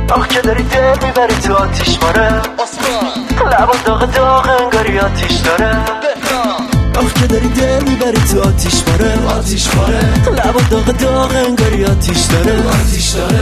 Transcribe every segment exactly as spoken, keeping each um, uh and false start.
آخ که داری دل میبری تو آتیش ماره لبا داغ داغ انگاری آتیش داره آخ که داری دل میبری تو آتیش ماره آتیش ماره لبا داغ داغ انگاری آتیش داره آتیش داره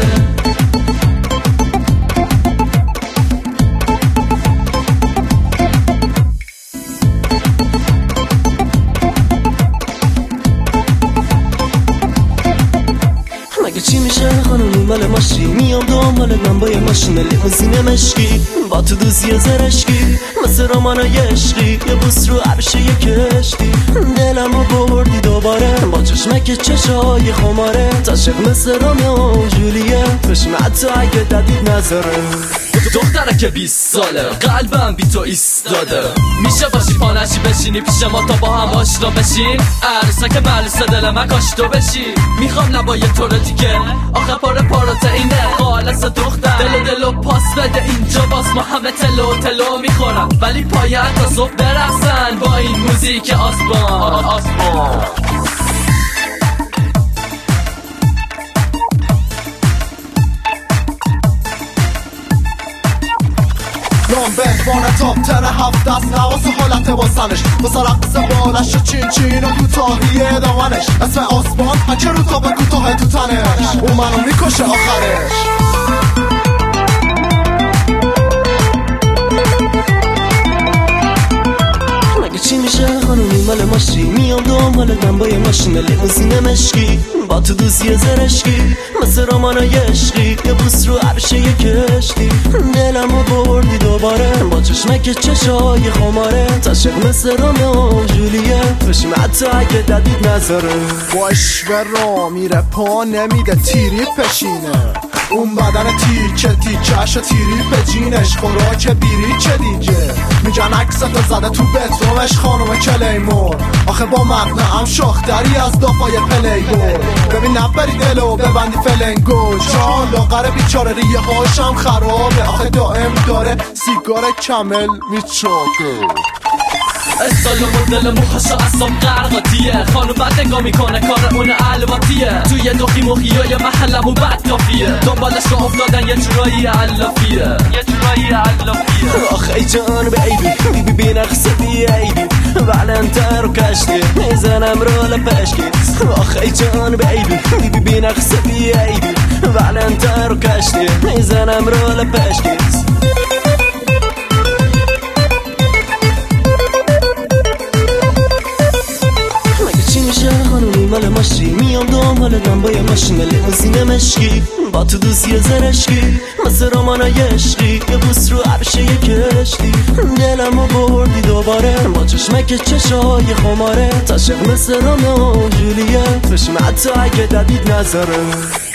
چی میشه خانومی مال ماشی میام دنبالت من با یه ماشین لیموزین مشکی با تو دوزی زرشکی مثل رمانای عشقی یه بوس رو عرشه یه کشتی دلمو بردی دوباره با چشمک چشای خماره تاشق مثل رومیو و جولیه پشمت تو اگه ددید نذاره دختره که بیست ساله قلبم بی تو ایستاده میشه باشی پانشی بشینی پیش ما تا با هم آشنا بشین عروسه که ملوسه دل من کاش تو بشی میخوام لبای تو رو دیگه آخه پاره پروتئینه خالص دختر دل دلو پاس بده اینجا باز ما همه تلو تلو میخورم ولی پایت تا صبح برقصن با این موزیک آسمان آسمان نام بهوانه تاپ تر هفت دست نواس حالت باسنش بسا رقص بالش و چین چین و کوتاهی دامنش اسم آسمان هچه رو تابه کوتاه تو تنش اون منو میکشه آخرش چی میشه خانومی مال ماشی میام دنبالت من با یه ماشین لیموزین مشکی با تو دوزی زرشکی مثل رمانای عشقی یه بوس رو عرشه یه کشتی دلمو بردی دوباره با چشمک چشای خماره تاشق مثل رومیو و جولیه پشمت تو اگه ددید نذاره با اشوه را میره پا نمیده تیری پشینه اون بدن تیکه تیکش و تیری به جینش خوراک بیری چه دیگه میگن عکست زده تو بترومش خانم کلیمور آخه با مقنعم شاختری از دافای پلی بود ببین نبری دلو ببندی فلنگو جان لاغر بیچاره ریه هاشم خرابه آخه دائم داره سیگار کمل میچاکه استایل و مدل موهاشا اصام قرقاتیه خانو بد نگاه میکنه کار اون علواتیه توی دوخی موخیای محلمو بد کافیه دنبالش رو افتادن یه جورایی علافیه یه جورایی علافیه آخ ای جان بیبی بیبی بی نقصه بی ایبی ولنتر رو کشتی میزنم رو لپشکی آخ ای جان بیبی بیبی بی نقصه بی ایبی ولنتر رو کشتی میزنم رو لپشکی مال ماشی میام دنبالت من با یه ماشین لیموزین مشکی با تو دوزی زرشکی مثل رمانای عشقی یه بوس رو عرشه یه کشتی دلمو بردی دوباره با چشمک چشای خماره تاشق مثل رومیو و جولیه پشمت تو اگه ددید نذاره